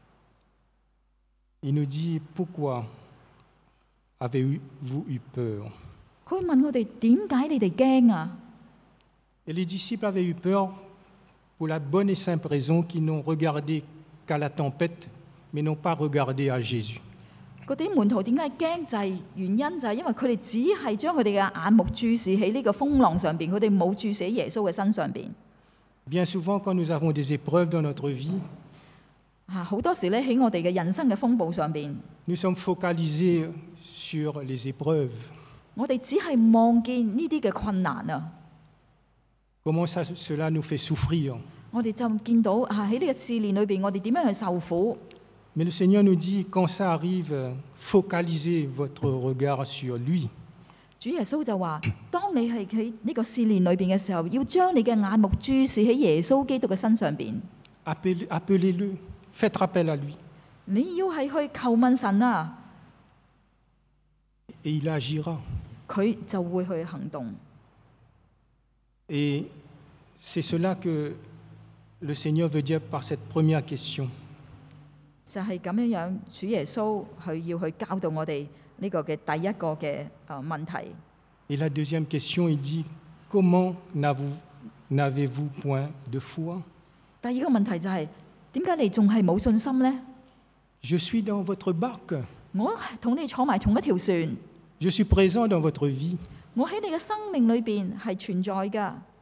Il nous dit, pourquoi avez-vous eu peur? 佢問我哋點解你哋驚啊？ Et les disciples avaient eu peur pour la bonne et simple raison qu'ils n'ont regardé qu'à la tempête, mais n'ont pas regardé à Jésus. 嗰啲門徒點解驚？就係原因就係因為佢哋只係將佢哋嘅眼目注視喺呢個風浪上邊，佢哋冇注視喺耶穌嘅身上邊。 Bien souvent, quand nous avons des épreuves dans notre vie, 好多時咧喺我哋嘅人生嘅風暴上邊， nous sommes focalisés sur les épreuves. 我哋只係望見呢啲嘅困難啊！ Comment cela nous fait souffrir. 我哋就見到喺呢個試煉裏邊，我哋點樣去受苦。 Mais le Seigneur nous dit, quand ça arrive, focalisez votre regard sur lui. 主耶穌就話：當你係喺呢個試煉裏邊嘅時候，要將你嘅眼目注視喺耶穌基督嘅身上邊。 Appelez-le, faites appel à lui. 你要係去求問神啊， Et il agira. 佢就會去行動。 Et c'est cela que le Seigneur veut dire par cette première question. 就係咁樣樣，主耶穌佢要去教導我哋呢個嘅第一個嘅問題。 Et la deuxième question, il dit, comment n'avez-vous point de foi? 第二個問題就係點解你仲係冇信心呢？ Je suis dans votre barque. 我同你坐埋同一條船， Je suis présent dans votre vie. 我喺你嘅生命裏邊係存在㗎。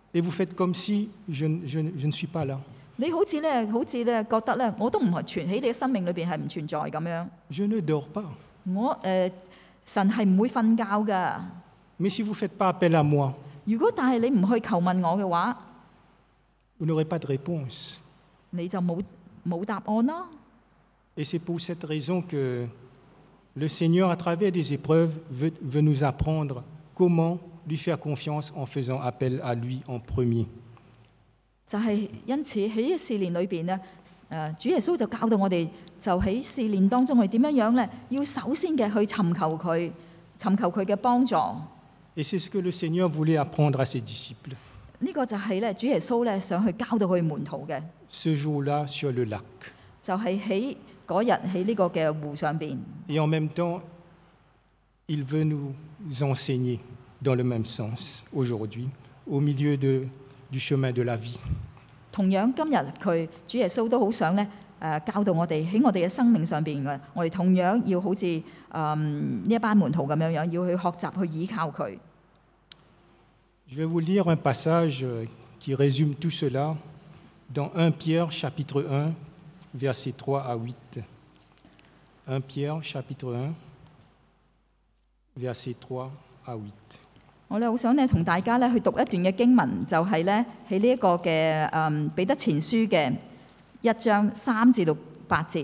et vous faites comme si je ne suis pas là. 你好似咧覺得咧，我都唔係存喺你嘅生命裏邊係唔存在咁樣。 Je ne dors pas. 神係唔會瞓覺㗎。 Mais si vous ne faites pas appel à moi, 如果但係你唔去求問我嘅話， vous n'aurez pas de réponse. 你就冇答案咯。 Et c'est pour cette raison que le Seigneur, à travers des épreuves, veut nous apprendre comment lui faire confiance en faisant appel à lui en premier. 就係因此喺呢個試煉裏邊咧，主耶穌就教導我哋，就喺試煉當中我哋點樣咧，要首先嘅去尋求佢嘅幫助。 Et c'est ce que le Seigneur voulait apprendre à ses disciples. 呢個就係咧主耶穌咧想去教導佢門徒嘅。 Ce jour-là, sur le lac. 就係喺嗰日喺呢個嘅湖上邊。 Et en même temps, il veut nous enseigner dans le même sens aujourd'hui, au milieu du chemin de la vie. 同樣今日主耶穌都好想咧教導我哋喺我哋嘅生命上邊嘅，我哋同樣要好似呢一班門徒咁樣，要去學習去依靠佢。 Je vais vous lire un passage qui résume tout cela dans 1 Pierre chapitre 1, versets 3 à 8. 1 Pierre chapitre 1, versets 3 à 8. 我咧好想咧同大家咧去讀一段嘅經文，就係咧喺呢一個嘅彼得前書嘅1章3至到8節。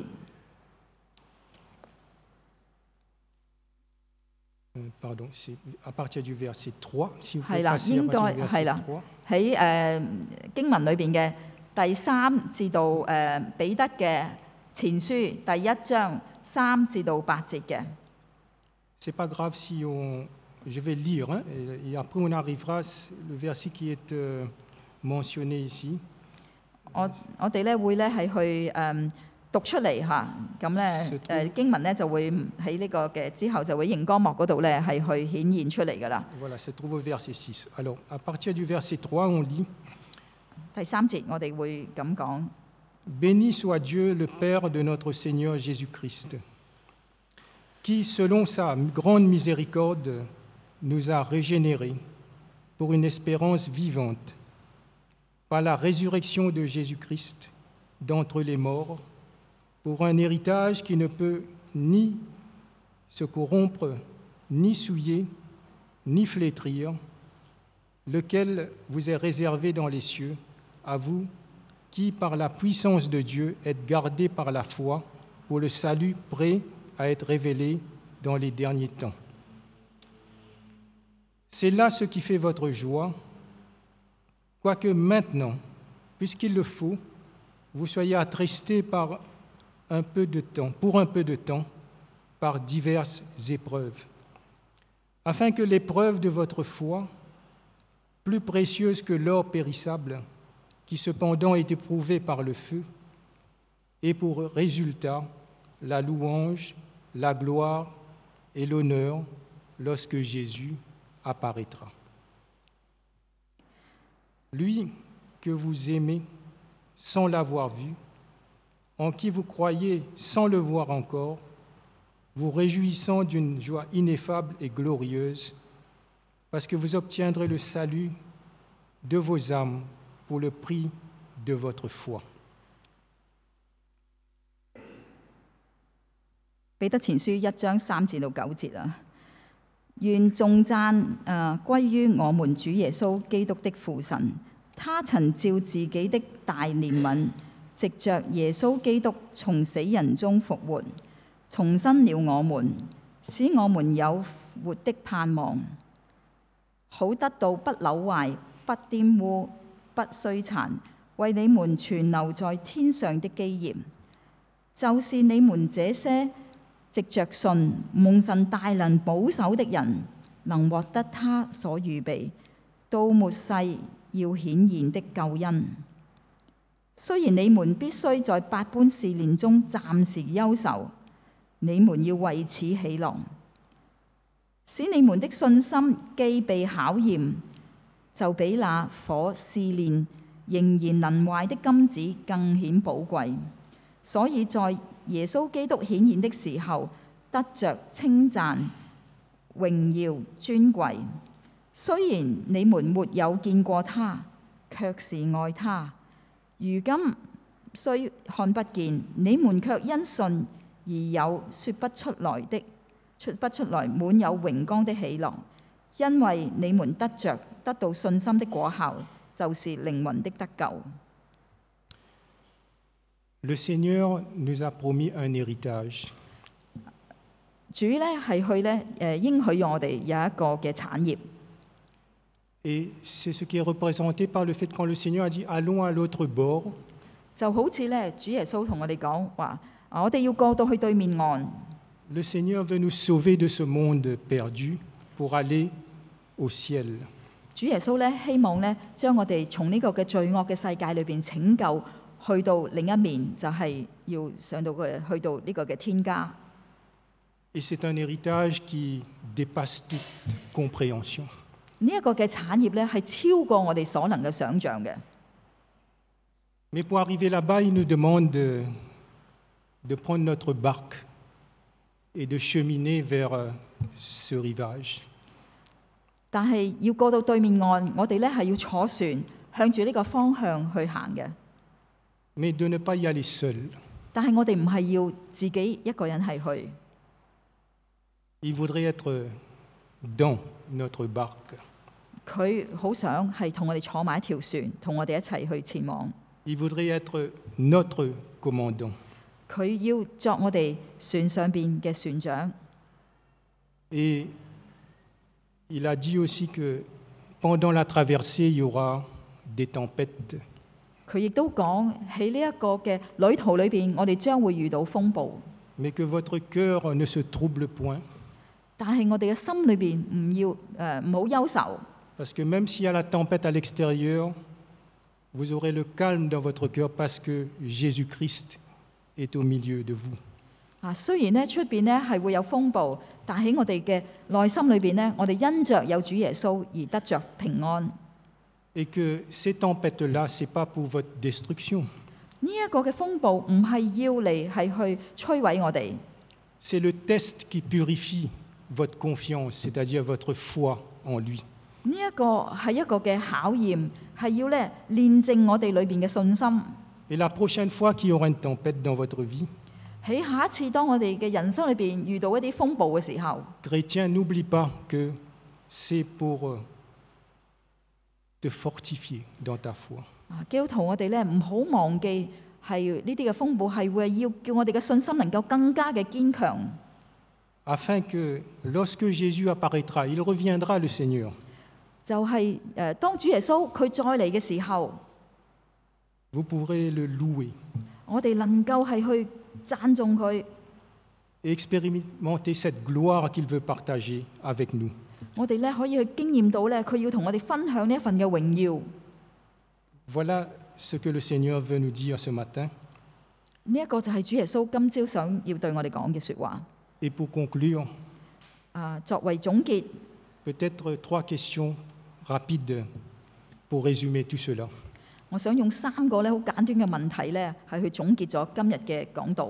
Pardon, c'est à partir du verset 3, si vous 係 pouvez 啦， passer à 應該 partir du 係 verset 啦 3. 喺經文裏邊嘅第3至到彼得嘅前書第1章3至到8節嘅。 C'est pas grave si je vais lire, hein, et après on arrivera le verset qui est mentionné ici. 我哋咧會咧係去讀出嚟嚇，咁咧經文咧就會喺呢個嘅之後就會熒光幕嗰度咧係去顯現出嚟噶啦。 Voilà, ça se trouve au verset 6. Alors, à partir du verset 3, on lit 第3節我哋會咁講。 Béni soit Dieu, le Père de notre Seigneur Jésus-Christ, qui, selon sa grande miséricorde, nous a régénérés pour une espérance vivante, par la résurrection de Jésus-Christ d'entre les morts, pour un héritage qui ne peut ni se corrompre, ni souiller, ni flétrir, lequel vous est réservé dans les cieux, à vous qui, par la puissance de Dieu, êtes gardés par la foi pour le salut prêt à être révélé dans les derniers temps. C'est là ce qui fait votre joie, quoique maintenant, puisqu'il le faut, vous soyez attristés pour un peu de temps, par diverses épreuves, afin que l'épreuve de votre foi, plus précieuse que l'or périssable, qui cependant est éprouvé par le feu, ait pour résultat la louange, la gloire et l'honneur lorsque Jésus apparaîtra. Lui que vous aimez sans l'avoir vu, en qui vous croyez sans le voir encore, vous réjouissant d'une joie ineffable et glorieuse, parce que vous obtiendrez le salut de vos âmes pour le prix de votre foi. 彼得前書1章3至到9節啊，願頌讚歸於我們主耶穌基督的父神，他曾照自己的大憐憫，藉着耶穌基督從死人中復活，重生了我們，使我們有活的盼望，好得到不朽壞、不玷污、不衰殘，為你們存留在天上的基業，就是你們這些藉着信蒙神大能保守的人，能獲得他所預備到末世要顯現的救恩。雖然你們必須在百般試煉中暫時憂愁，你們要為此喜樂，使你們的信心既被考驗，就比那火試煉仍然能壞的金子更顯寶貴。所以在耶穌基督顯現的時候，得着稱讚、榮耀、尊貴。雖然你們沒有見過他， 卻是愛他。如今雖看不見，你們卻因信而有說不出來滿有榮光的喜樂，因為你們得到信心的果效，就是靈魂的得救。 Le Seigneur nous a promis un héritage. 主咧係去咧應許我哋有一個嘅產業。 Et c'est ce qui est représenté par le fait quand le Seigneur a dit allons à l'autre bord. 就好似咧主耶穌同我哋講話，我哋要過到去對面岸。 Le Seigneur veut nous sauver de ce monde perdu pour aller au ciel. 主耶穌咧希望咧將我哋從呢個嘅罪惡嘅世界裏邊拯救，去到另一面，就係要上到去到呢個嘅天家。 Et c'est un héritage qui dépasse toute compréhension. 呢一個嘅產業咧係超過我哋所能夠想像嘅。 Mais pour arriver là-bas, il nous demande de prendre notre barque et de cheminer vers ce rivage. 但係要過到對面岸，我哋咧係要坐船向住呢個方向去行嘅。 Mais de ne pas y aller seul. 但係我哋唔係要自己一個人係去。 Il voudrait être dans notre barque. 佢好想係同我哋坐埋一條船，同我哋一齊去前往。 Il voudrait être notre commandant. 佢要作我哋船上邊嘅船長。 Et il a dit aussi que pendant la traversée, il y aura des tempêtes. 佢亦都講喺呢一個嘅旅途裏邊，我哋將會遇到風暴。 Mais que votre cœur ne se trouble point. 但係我哋嘅心裏邊唔好憂愁。 Parce que même s'il y a la tempête à l'extérieur, vous aurez le calme dans votre cœur parce que Jésus-Christ est au milieu de vous. 雖然咧出邊咧係會有風暴，但喺我哋嘅內心裏邊咧，我哋因着有主耶穌而得着平安。 Et que ces tempêtes-là, ce n'est pas pour votre destruction. 呢一個嘅風暴唔係要嚟係去摧毀我哋。 C'est le test qui purifie votre confiance, c'est-à-dire votre foi en lui. 呢一個係一個嘅考驗，係要咧煉淨我哋裏邊嘅信心。 Et la prochaine fois qu'il y aura une tempête dans votre vie, 喺下一次當我哋嘅人生裏邊遇到一啲風暴嘅時候， chrétien, n'oublie pas que c'est pour te fortifier dans ta foi. 基督徒我哋咧唔好忘記係呢啲嘅風暴係會要叫我哋嘅信心能夠更加嘅堅強。 Afin que lorsque Jésus apparaîtra, il reviendra le Seigneur. 就係當主耶穌佢再嚟嘅時候， Vous pourrez le louer 我哋能夠係去讚頌佢， et expérimenter cette gloire qu'il veut partager avec nous. 我哋咧可以去經驗到咧佢要同我哋分享呢一份嘅榮耀。 Voilà ce que le Seigneur veut nous dire ce matin. 呢一個就係主耶穌今朝想要對我哋講嘅説話。 Et pour conclure, 作為總結， peut-être 3 questions rapides pour résumer tout cela. 我想用3個咧好簡短嘅問題咧，係去總結咗今日嘅講道。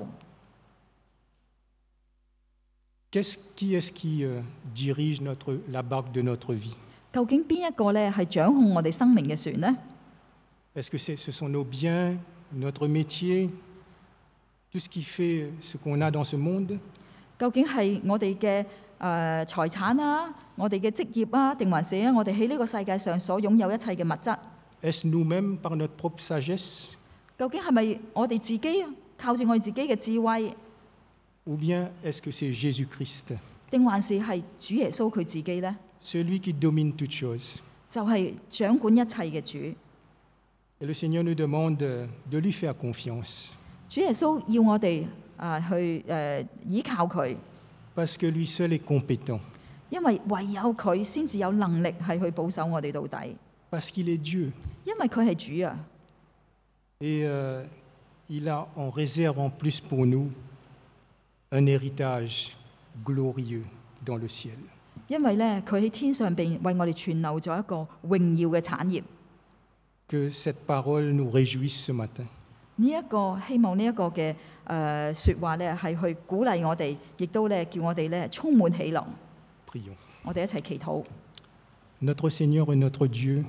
Qui est-ce qui dirige la barque de notre vie? 究竟邊一個咧係掌控我哋生命嘅船呢？ Est-ce que ce sont nos biens, notre métier, tout ce qui fait ce qu'on a dans ce monde? 究竟係我哋嘅財產啊，我哋嘅職業啊，定還是我哋喺呢個世界上所擁有一切嘅物質？ Est-ce nous-mêmes par notre propre sagesse? 究竟係咪我哋自己靠住我哋自己嘅智慧？ Ou bien est-ce que c'est Jésus-Christ, 定還是係主耶穌佢自己呢？ celui qui domine toutes choses? 就係掌管一切嘅主。 Et le Seigneur nous demande de lui faire confiance. 主耶穌要我哋去依靠佢， Parce que lui seul est compétent. 因為唯有佢先至有能力係去保守我哋到底。 Parce qu'il est Dieu. 因為佢係主啊！ Et il a en réserve en plus pour nous un héritage glorieux dans le ciel. 因為咧，佢喺天上邊為我哋存留咗一個榮耀嘅產業。 Que cette parole nous réjouisse ce matin. 希望呢一個嘅説話咧，係去鼓勵我哋，亦都咧叫我哋咧充滿喜樂。 Prions. 我哋一齊祈禱。 Notre Seigneur et notre Dieu,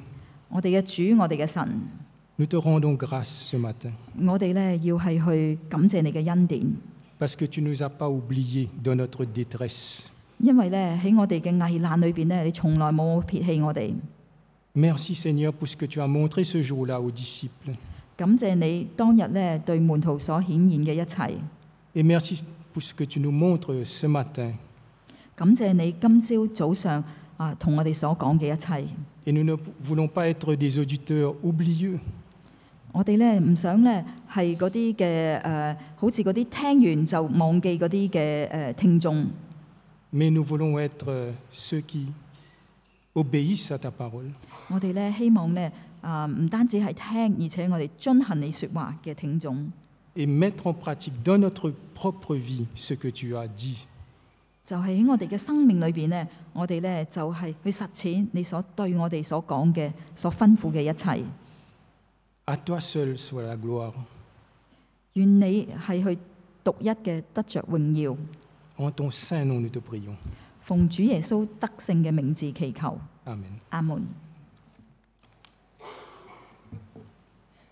我哋嘅主，我哋嘅神， nous te rendons grâce ce matin, 我哋咧要係去感謝你嘅恩典， parce que tu ne nous as pas oubliés dans notre détresse. 因為咧喺我哋嘅危難裏邊咧，你從來冇撇棄我哋。 Merci Seigneur pour ce que tu as montré ce jour-là aux disciples. 感謝你當日咧對門徒所顯現嘅一切， Et merci pour ce que tu nous montres ce matin. 感謝你今朝早上同我哋所講嘅一切。 Et nous ne voulons pas être des auditeurs oublieux, 我哋咧唔想咧係嗰啲嘅好似嗰啲聽完就忘記嗰啲嘅聽眾， mais nous voulons être ceux qui obéissent à ta parole. 我哋咧希望咧唔單止係聽，而且我哋遵行你説話嘅聽眾， Et mettre en pratique dans notre propre vie ce que tu as dit. 就係喺我哋嘅生命裏邊咧，我哋咧就係去實踐你所對我哋所講嘅、所吩咐嘅一切。 À toi seul soit la gloire. 願你係去獨一嘅得着榮耀。 En ton saint nom nous te prions. 奉主耶穌得勝嘅名字祈求， Amen. 阿門。